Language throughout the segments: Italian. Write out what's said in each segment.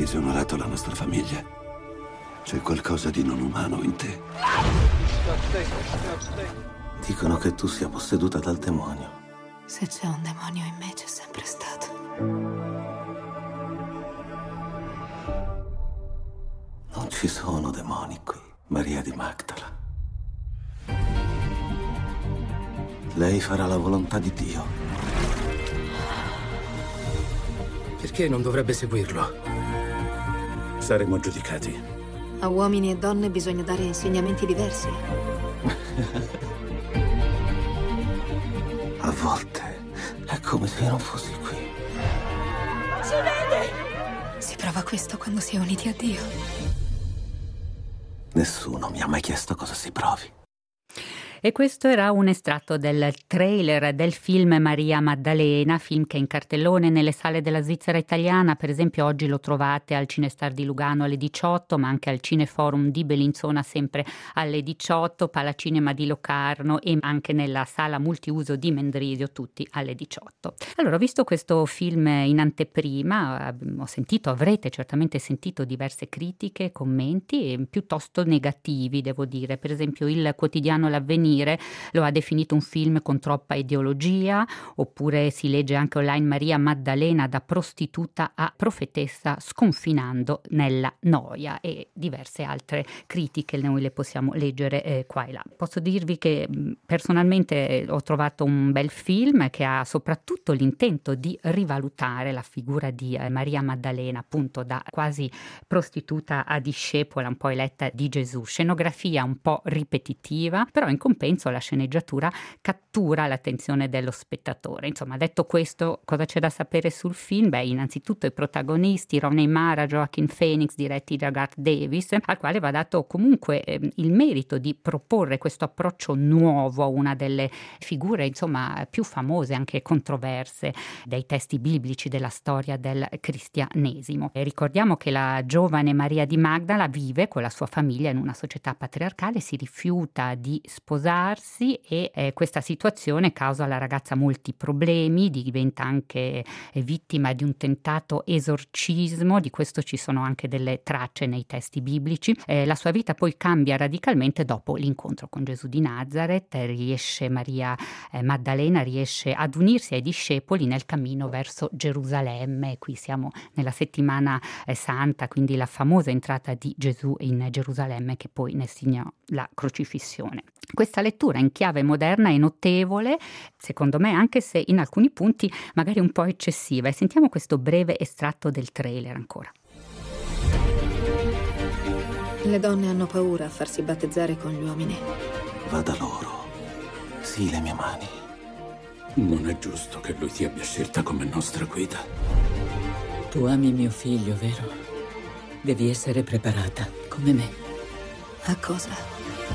disonorato la nostra famiglia. C'è qualcosa di non umano in te. Dicono che tu sia posseduta dal demonio. Se c'è un demonio in me, c'è sempre stato. Non ci sono demoni qui, Maria di Magdala. Lei farà la volontà di Dio. Perché non dovrebbe seguirlo? Saremo giudicati. A uomini e donne bisogna dare insegnamenti diversi. A volte è come se io non fossi qui. Si vede! Si prova questo quando si è uniti a Dio. Nessuno mi ha mai chiesto cosa si provi. E questo era un estratto del trailer del film Maria Maddalena, film che è in cartellone nelle sale della Svizzera italiana. Per esempio oggi lo trovate al Cinestar di Lugano alle 18, ma anche al Cineforum di Bellinzona sempre alle 18, Palacinema di Locarno e anche nella sala multiuso di Mendrisio, tutti alle 18. Allora, ho visto questo film in anteprima, avrete certamente sentito diverse critiche, commenti piuttosto negativi, devo dire. Per esempio il quotidiano L'Avvenire lo ha definito un film con troppa ideologia, oppure si legge anche online Maria Maddalena da prostituta a profetessa sconfinando nella noia, e diverse altre critiche noi le possiamo leggere qua e là. Posso dirvi che personalmente ho trovato un bel film che ha soprattutto l'intento di rivalutare la figura di Maria Maddalena, appunto da quasi prostituta a discepola, un po' eletta di Gesù. Scenografia un po' ripetitiva, però in compenso la sceneggiatura cattura l'attenzione dello spettatore. Insomma, detto questo, cosa c'è da sapere sul film? Beh, innanzitutto i protagonisti, Rooney Mara, Joaquin Phoenix, diretti da Garth Davis, al quale va dato comunque il merito di proporre questo approccio nuovo a una delle figure, insomma, più famose, anche controverse, dei testi biblici della storia del cristianesimo. E ricordiamo che la giovane Maria di Magdala vive con la sua famiglia in una società patriarcale, si rifiuta di sposarsi e questa situazione causa alla ragazza molti problemi, diventa anche vittima di un tentato esorcismo, di questo ci sono anche delle tracce nei testi biblici. La sua vita poi cambia radicalmente dopo l'incontro con Gesù di Nazareth. Maria Maddalena riesce ad unirsi ai discepoli nel cammino verso Gerusalemme. Qui siamo nella settimana santa, quindi la famosa entrata di Gesù in Gerusalemme che poi ne segnò la crocifissione. Questa lettura in chiave moderna è notevole, secondo me, anche se in alcuni punti magari un po' eccessiva. E sentiamo questo breve estratto del trailer ancora. Le donne hanno paura a farsi battezzare con gli uomini. Va da loro. Sì, le mie mani. Non è giusto che lui ti abbia scelta come nostra guida. Tu ami mio figlio, vero? Devi essere preparata, come me. A cosa?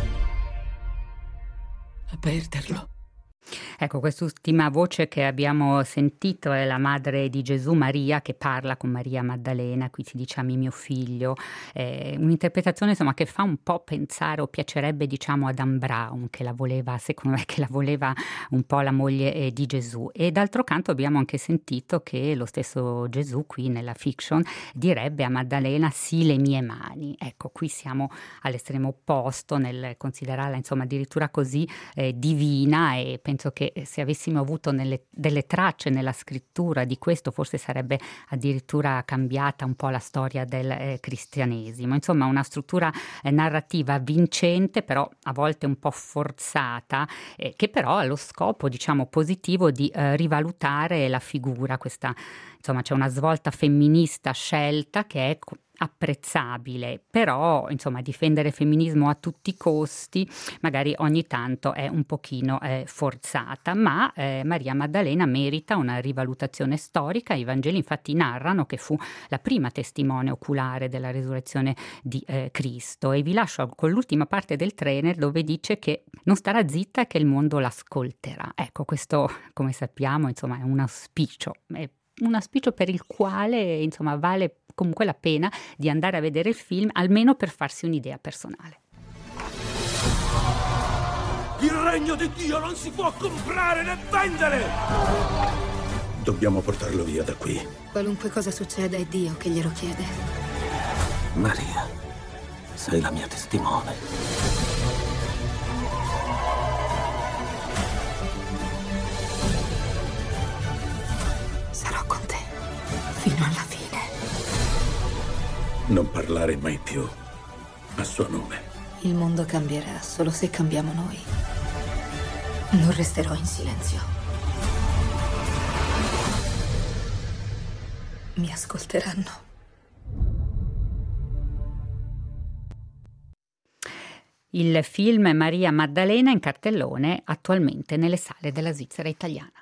A perderlo. Ecco, quest'ultima voce che abbiamo sentito è la madre di Gesù, Maria, che parla con Maria Maddalena. Qui si dice ami mio figlio, un'interpretazione insomma che fa un po' pensare, o piacerebbe diciamo a Dan Brown, che la voleva, secondo me, che la voleva un po' la moglie di Gesù. E d'altro canto abbiamo anche sentito che lo stesso Gesù qui nella fiction direbbe a Maddalena sì le mie mani. Ecco, qui siamo all'estremo opposto nel considerarla insomma addirittura così divina, e penso che se avessimo avuto delle tracce nella scrittura di questo forse sarebbe addirittura cambiata un po' la storia del cristianesimo. Insomma, una struttura narrativa vincente, però a volte un po' forzata, che però ha lo scopo, diciamo, positivo di rivalutare la figura. Questa, insomma, c'è una svolta femminista scelta che è apprezzabile, però insomma difendere il femminismo a tutti i costi magari ogni tanto è un pochino forzata, ma Maria Maddalena merita una rivalutazione storica. I Vangeli infatti narrano che fu la prima testimone oculare della resurrezione di Cristo, e vi lascio con l'ultima parte del trailer dove dice che non starà zitta e che il mondo l'ascolterà. Ecco, questo come sappiamo insomma è un auspicio per il quale insomma vale comunque la pena di andare a vedere il film, almeno per farsi un'idea personale. Il regno di Dio non si può comprare né vendere! Dobbiamo portarlo via da qui. Qualunque cosa succeda è Dio che glielo chiede. Maria, sei la mia testimone. Sarò con te fino alla fine. Non parlare mai più a suo nome. Il mondo cambierà solo se cambiamo noi. Non resterò in silenzio. Mi ascolteranno. Il film Maria Maddalena in cartellone attualmente nelle sale della Svizzera italiana.